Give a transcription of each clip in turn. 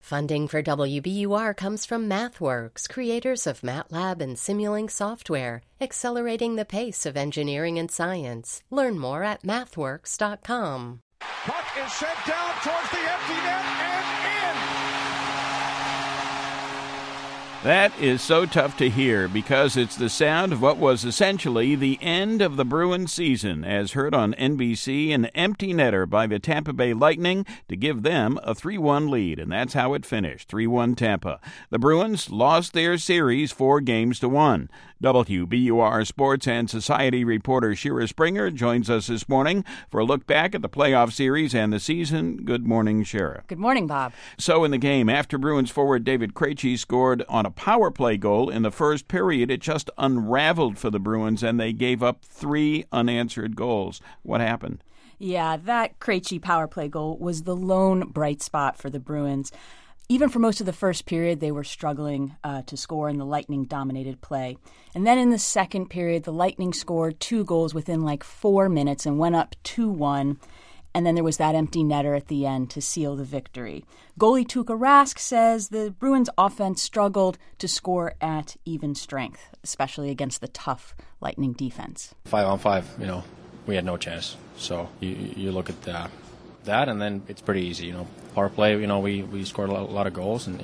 Funding for WBUR comes from MathWorks, creators of MATLAB and Simulink software, accelerating the pace of engineering and science. Learn more at mathworks.com. Puck is sent down towards the empty net and in. That is so tough to hear because it's the sound of what was essentially the end of the Bruins season, as heard on NBC, an empty netter by the Tampa Bay Lightning to give them a 3-1 lead, and that's how it finished, 3-1 Tampa. The Bruins lost their series 4-1. WBUR Sports and Society reporter Shira Springer joins us this morning for a look back at the playoff series and the season. Good morning, Shira. Good morning, Bob. So in the game, after Bruins forward David Krejci scored on a power play goal in the first period, it just unraveled for the Bruins and they gave up 3 unanswered goals. What happened? Yeah, that Krejci power play goal was the lone bright spot for the Bruins. Even for most of the first period, they were struggling to score in the Lightning-dominated play. And then in the second period, the Lightning scored 2 goals within like 4 minutes and went up 2-1. And then there was that empty netter at the end to seal the victory. Goalie Tuukka Rask says the Bruins' offense struggled to score at even strength, especially against the tough Lightning defense. 5-on-5, we had no chance. So you look at that, and then it's pretty easy. Power play, we scored a lot of goals, and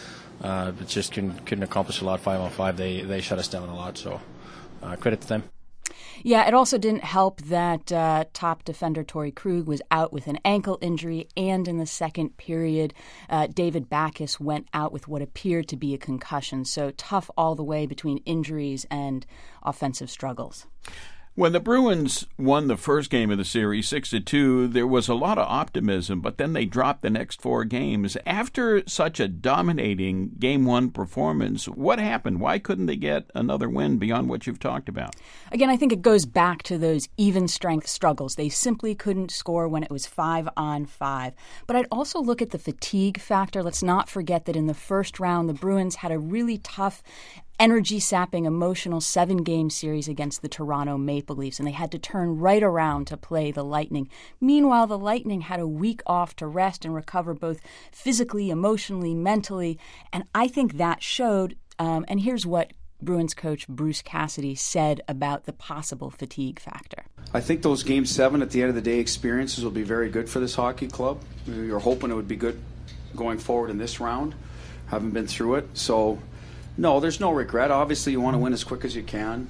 but just couldn't accomplish a lot 5-on-5. They shut us down a lot, so credit to them. Yeah, it also didn't help that top defender Torrey Krug was out with an ankle injury, and in the second period, David Backes went out with what appeared to be a concussion. So tough all the way between injuries and offensive struggles. When the Bruins won the first game of the series 6-2, there was a lot of optimism, but then they dropped the next 4 games. After such a dominating Game 1 performance, what happened? Why couldn't they get another win beyond what you've talked about? Again, I think it goes back to those even-strength struggles. They simply couldn't score when it was 5-on-5. But I'd also look at the fatigue factor. Let's not forget that in the first round, the Bruins had a really tough energy-sapping, emotional 7-game series against the Toronto Maple Leafs, and they had to turn right around to play the Lightning. Meanwhile, the Lightning had a week off to rest and recover both physically, emotionally, mentally, and I think that showed, and here's what Bruins coach Bruce Cassidy said about the possible fatigue factor. I think those Game 7 at the end of the day experiences will be very good for this hockey club. We were hoping it would be good going forward in this round. Haven't been through it, so no, there's no regret. Obviously, you want to win as quick as you can.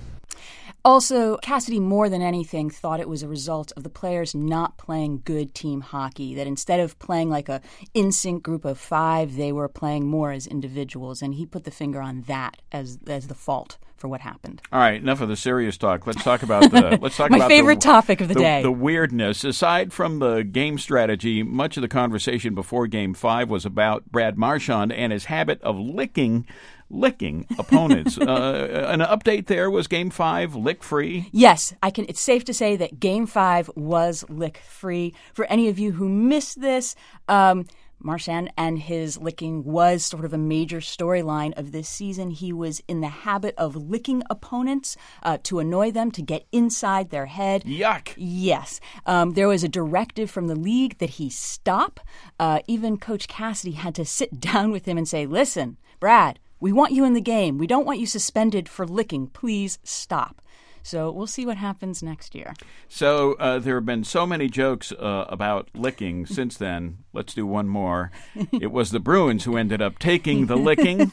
Also, Cassidy, more than anything, thought it was a result of the players not playing good team hockey, that instead of playing like a in-sync group of 5, they were playing more as individuals, and he put the finger on that as the fault for what happened. All right, enough of the serious talk. Let's talk about my favorite topic of the day. The weirdness. Aside from the game strategy, much of the conversation before Game 5 was about Brad Marchand and his habit of licking opponents. An update there, was Game 5 lick-free? Yes, it's safe to say that Game 5 was lick-free. For any of you who missed this, Marchand and his licking was sort of a major storyline of this season. He was in the habit of licking opponents to annoy them, to get inside their head. Yuck. Yes. There was a directive from the league that he stop. Even Coach Cassidy had to sit down with him and say, listen, Brad, we want you in the game. We don't want you suspended for licking. Please stop. So we'll see what happens next year. So there have been so many jokes about licking since then. Let's do one more. It was the Bruins who ended up taking the licking.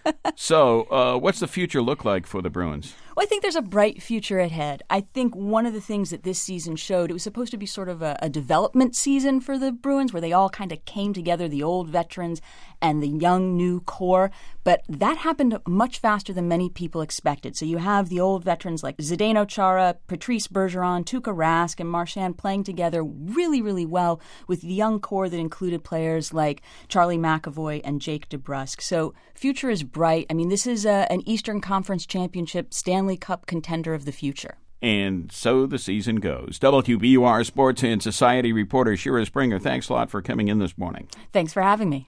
So what's the future look like for the Bruins? Well, I think there's a bright future ahead. I think one of the things that this season showed, it was supposed to be sort of a development season for the Bruins where they all kind of came together, the old veterans and the young new core. But that happened much faster than many people expected. So you have the old veterans like Zdeno Chara, Patrice Bergeron, Tuukka Rask, and Marchand playing together really, really well with the young core that included players like Charlie McAvoy and Jake DeBrusk. So future is bright. I mean, this is an Eastern Conference Championship Stanley Cup contender of the future. And so the season goes. WBUR Sports and Society reporter Shira Springer, thanks a lot for coming in this morning. Thanks for having me.